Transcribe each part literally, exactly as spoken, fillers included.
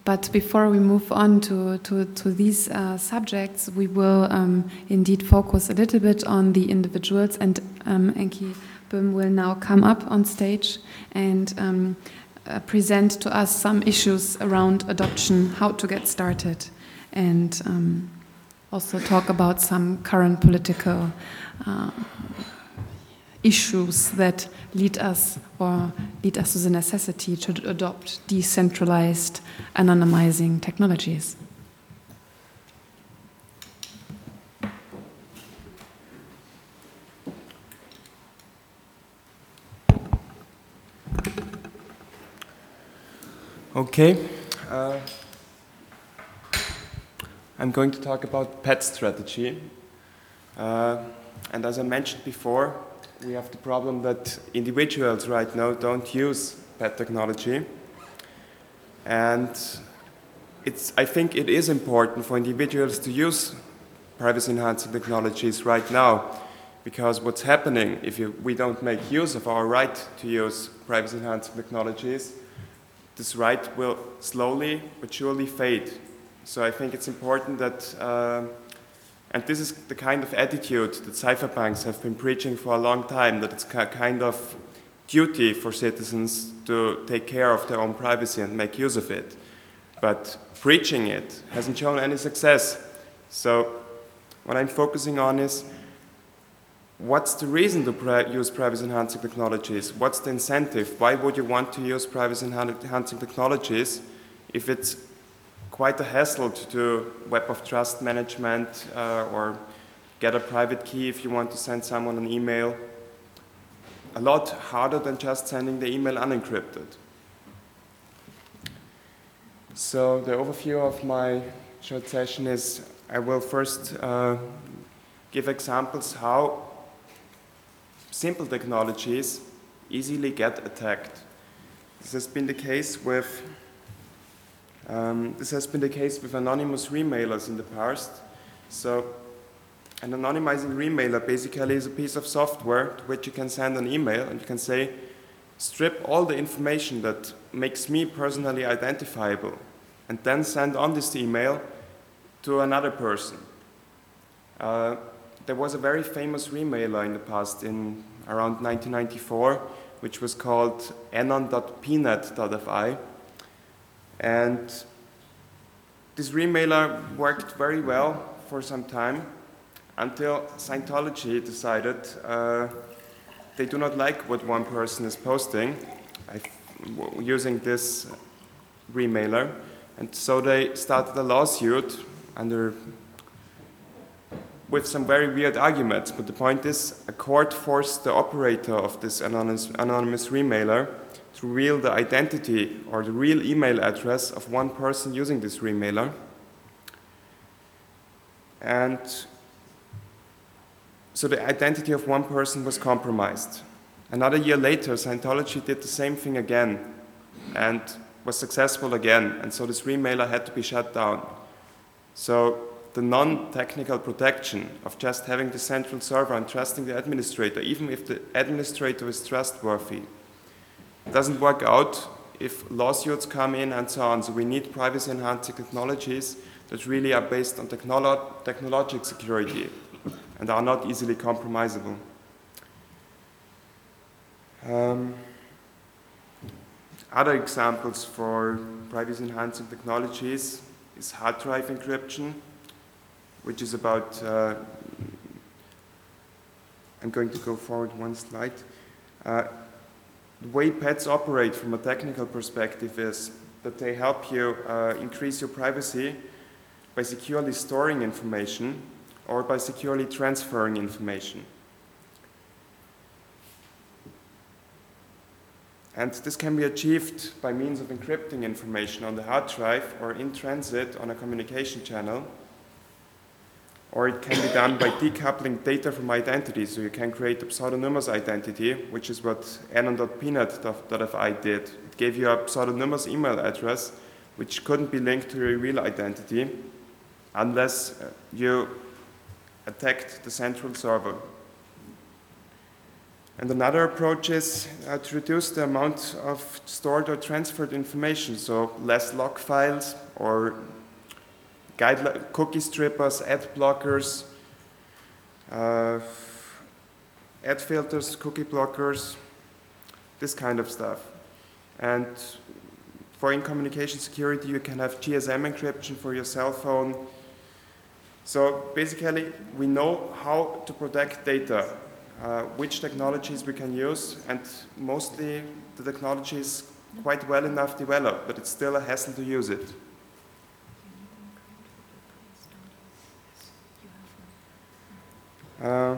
But before we move on to, to, to these uh, subjects, we will um, indeed focus a little bit on the individuals, and um, Enki Böhm will now come up on stage and um, uh, present to us some issues around adoption, how to get started, and um, also talk about some current political uh, issues that lead us or lead us to the necessity to adopt decentralized anonymizing technologies. Okay. Uh, I'm going to talk about pet strategy. Uh, and as I mentioned before, we have the problem that individuals right now don't use pet technology. And it's, I think it is important for individuals to use privacy-enhancing technologies right now, because what's happening if you, we don't make use of our right to use privacy-enhancing technologies, this right will slowly but surely fade. So I think it's important that, uh, and this is the kind of attitude that cypherpunks have been preaching for a long time, that it's a kind of duty for citizens to take care of their own privacy and make use of it. But preaching it hasn't shown any success. So what I'm focusing on is, what's the reason to pri- use privacy-enhancing technologies? What's the incentive? Why would you want to use privacy-enhancing technologies if it's quite a hassle to do web of trust management uh, or get a private key if you want to send someone an email? A lot harder than just sending the email unencrypted. So the overview of my short session is, I will first uh, give examples how simple technologies easily get attacked. This has been the case with um, this has been the case with anonymous remailers in the past. So an anonymizing remailer basically is a piece of software to which you can send an email and you can say, strip all the information that makes me personally identifiable, and then send on this email to another person. Uh, There was a very famous remailer in the past, in around nineteen ninety-four, which was called anon dot p net dot f i. And this remailer worked very well for some time until Scientology decided uh, they do not like what one person is posting using this remailer. And so they started a lawsuit under with some very weird arguments, but the point is, a court forced the operator of this anonymous, anonymous remailer to reveal the identity or the real email address of one person using this remailer. And so the identity of one person was compromised. Another year later, Scientology did the same thing again and was successful again, and so this remailer had to be shut down. So the non-technical protection of just having the central server and trusting the administrator, even if the administrator is trustworthy, doesn't work out if lawsuits come in and so on. So we need privacy-enhancing technologies that really are based on technolo- technological security and are not easily compromisable. Um, other examples for privacy-enhancing technologies is hard drive encryption, which is about, uh, I'm going to go forward one slide. Uh, the way pets operate from a technical perspective is that they help you uh, increase your privacy by securely storing information or by securely transferring information. And this can be achieved by means of encrypting information on the hard drive or in transit on a communication channel. Or it can be done by decoupling data from identity, so you can create a pseudonymous identity, which is what anon dot p net dot f i did. It gave you a pseudonymous email address, which couldn't be linked to your real identity unless you attacked the central server. And another approach is uh, to reduce the amount of stored or transferred information, so less log files or guide cookie strippers, ad blockers, uh, ad filters, cookie blockers, this kind of stuff. And for in-communication security, you can have G S M encryption for your cell phone. So basically, we know how to protect data, uh, which technologies we can use, and mostly the technology is quite well enough developed, but it's still a hassle to use it. Uh,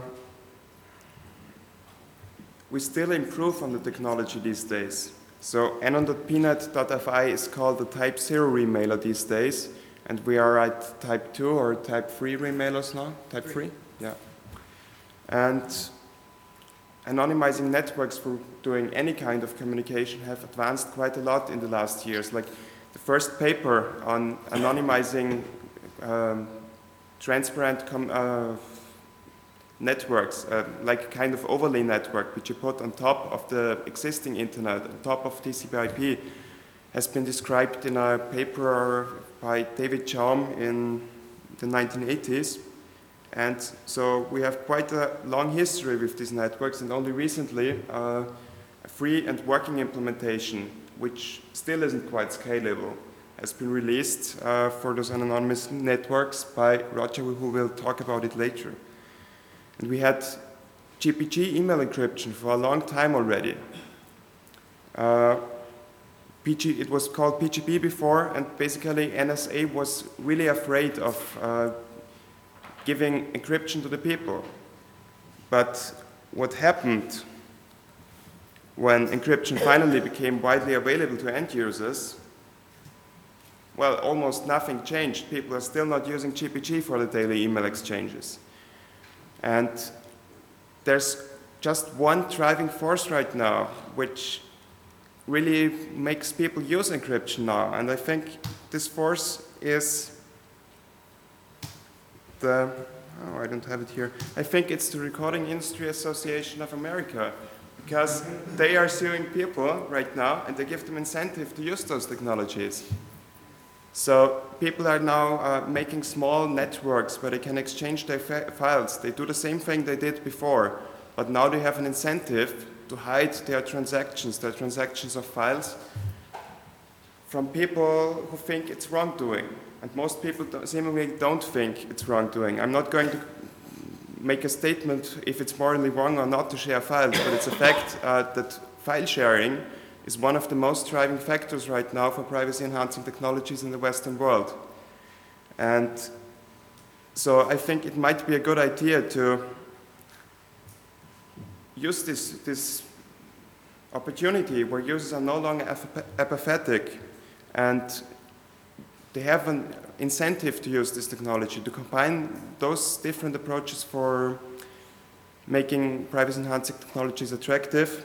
we still improve on the technology these days. So anon dot p net dot f i is called the type zero remailer these days, and we are at type two or type three remailers now. Type three? Yeah. And anonymizing networks for doing any kind of communication have advanced quite a lot in the last years. Like the first paper on anonymizing um, transparent com uh, networks, uh, like a kind of overlay network, which you put on top of the existing internet, on top of T C P I P, has been described in a paper by David Chaum in the nineteen eighties. And so we have quite a long history with these networks, and only recently uh, a free and working implementation, which still isn't quite scalable, has been released uh, for those anonymous networks by Roger, who will talk about it later. And we had G P G email encryption for a long time already. Uh, P G, it was called P G P before, and basically N S A was really afraid of uh, giving encryption to the people. But what happened when encryption finally became widely available to end users? Well, almost nothing changed. People are still not using G P G for the daily email exchanges. And there's just one driving force right now, which really makes people use encryption now. And I think this force is the, oh, I don't have it here. I think it's the Recording Industry Association of America, because they are suing people right now, and they give them incentive to use those technologies. So people are now uh, making small networks where they can exchange their files. They do the same thing they did before, but now they have an incentive to hide their transactions, their transactions of files, from people who think it's wrongdoing. And most people don't, seemingly don't think it's wrongdoing. I'm not going to make a statement if it's morally wrong or not to share files, but it's a fact uh, that file sharing is one of the most driving factors right now for privacy-enhancing technologies in the Western world. And so I think it might be a good idea to use this, this opportunity where users are no longer apathetic, and they have an incentive to use this technology, to combine those different approaches for making privacy-enhancing technologies attractive,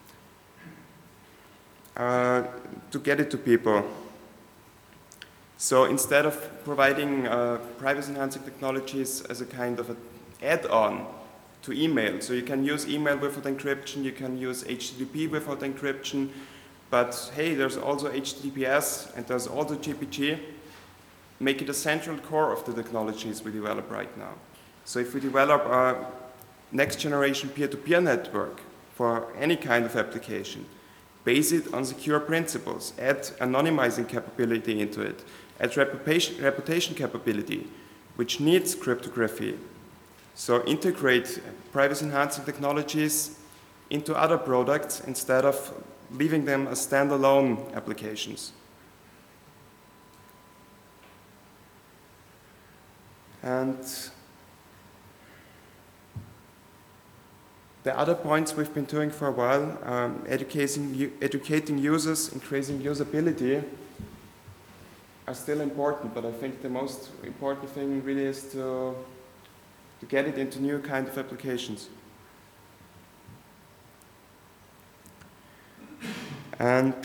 Uh, to get it to people. So instead of providing uh, privacy-enhancing technologies as a kind of an add-on to email, so you can use email without encryption, you can use H T T P without encryption, but hey, there's also H T T P S and there's also G P G, make it a central core of the technologies we develop right now. So if we develop a next-generation peer-to-peer network for any kind of application, base it on secure principles, add anonymizing capability into it, add reputation, reputation capability, which needs cryptography. So integrate privacy-enhancing technologies into other products instead of leaving them as standalone applications. And the other points we've been doing for a while, um, educating, educating users, increasing usability, are still important, but I think the most important thing really is to, to get it into new kind of applications. And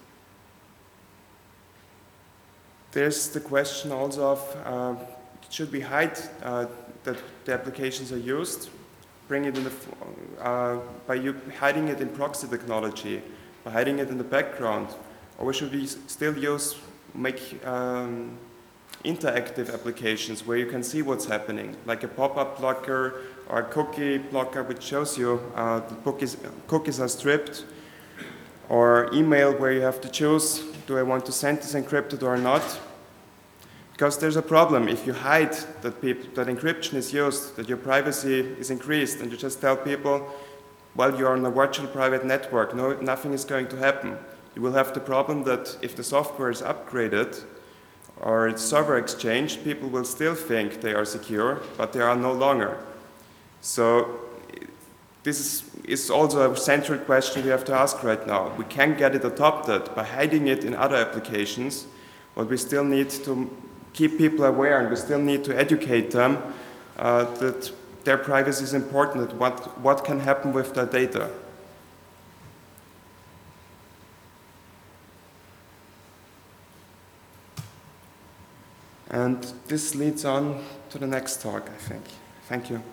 there's the question also of, uh, should we hide uh, that the applications are used? bring it in the, uh, by you hiding it in proxy technology, by hiding it in the background, or should we still use, make um, interactive applications where you can see what's happening, like a pop-up blocker or a cookie blocker which shows you uh, the cookies, cookies are stripped, or email where you have to choose, do I want to send this encrypted or not? Because there's a problem if you hide that, people, that encryption is used, that your privacy is increased, and you just tell people, well, you're on a virtual private network, no, nothing is going to happen. You will have the problem that if the software is upgraded or it's server exchanged, people will still think they are secure, but they are no longer. So this is, is also a central question we have to ask right now. We can get it adopted by hiding it in other applications, but we still need to keep people aware, and we still need to educate them uh, that their privacy is important, that what, what can happen with their data. And this leads on to the next talk, I think. Thank you.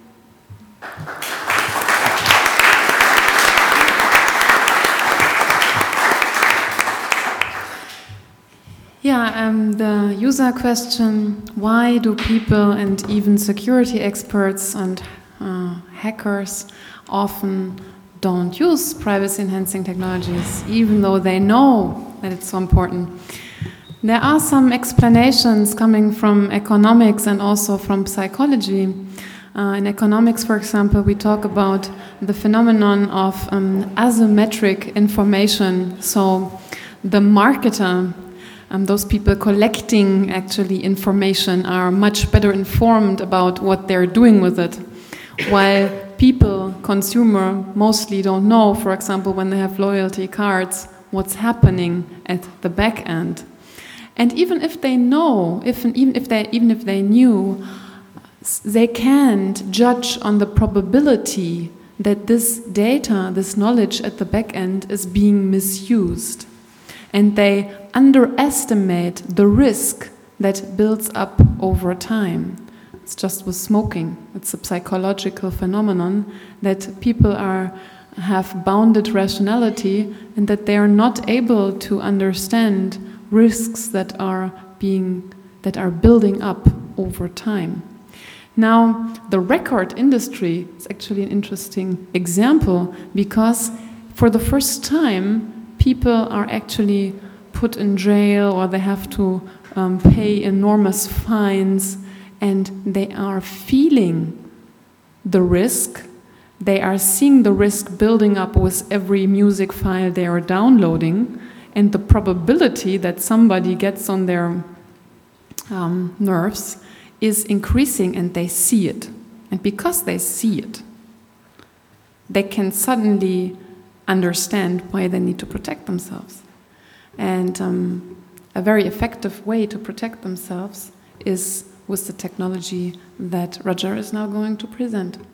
Yeah, um, the user question, why do people and even security experts and uh, hackers often don't use privacy-enhancing technologies, even though they know that it's so important? There are some explanations coming from economics and also from psychology. Uh, in economics, for example, we talk about the phenomenon of um, asymmetric information. So the marketer, Um, those people collecting actually information, are much better informed about what they're doing with it, while people, consumer, mostly don't know, for example, when they have loyalty cards, what's happening at the back end. And even if they know, if, even if they even if they knew, they can't judge on the probability that this data, this knowledge at the back end is being misused. And they underestimate the risk that builds up over time. It's just with smoking. It's a psychological phenomenon that people are have bounded rationality, and that they are not able to understand risks that are being that are building up over time. Now, the record industry is actually an interesting example, because for the first time, people are actually put in jail, or they have to um, pay enormous fines, and they are feeling the risk. They are seeing the risk building up with every music file they are downloading, and the probability that somebody gets on their um, nerves is increasing, and they see it. And because they see it, they can suddenly understand why they need to protect themselves. And um, a very effective way to protect themselves is with the technology that Roger is now going to present.